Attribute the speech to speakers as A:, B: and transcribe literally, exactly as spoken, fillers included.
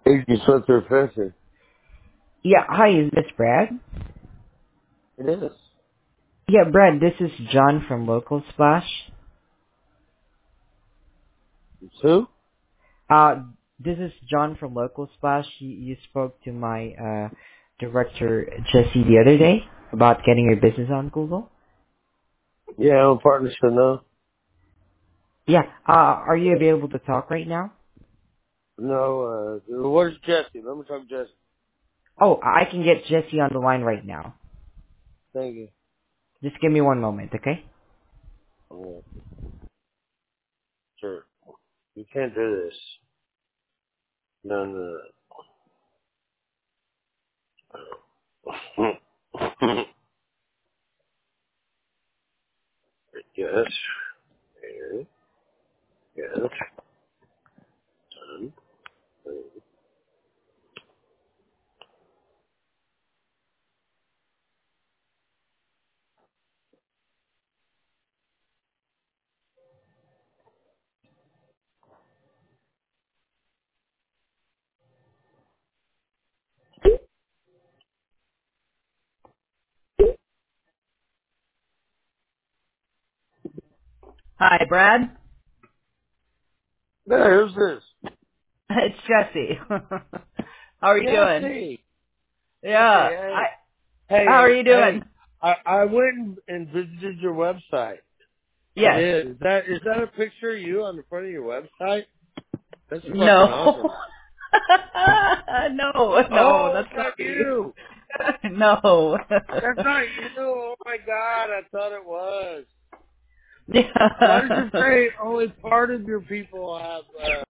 A: Hey, you swept their fencing.
B: Yeah, hi, is this Brad?
A: It is.
B: Yeah, Brad, this is John from Local Splash.
A: It's who?
B: Uh, this is John from Local Splash. You, you spoke to my uh, director, Jesse, the other day about getting your business on Google.
A: Yeah, I'm partnership now.
B: Yeah, uh, are you available to talk right now?
A: No, uh, where's Jesse? Let me talk to Jesse.
B: Oh, I can get Jesse on the line right now.
A: Thank you.
B: Just give me one moment, okay?
A: Yeah, sure. You can't do this. No, no, no. yes. Here. Yes. Done.
B: Hi, Brad.
A: Hey, who's this?
B: It's Jesse. How are you doing?
A: Jesse.
B: Yeah.
A: Hey,
B: I.
A: hey.
B: How are
A: Hey,
B: you doing?
A: hey. I, I went and and visited your website. I
B: Yes.
A: did. Is that, is that a picture of you on the front of your website? That's fucking
B: No.
A: awesome.
B: no, no,
A: Oh,
B: that's
A: it's
B: not
A: not
B: me.
A: you.
B: no.
A: That's not you. Oh my god, I thought it was. Why did
B: yeah.
A: you say only part of your people have uh,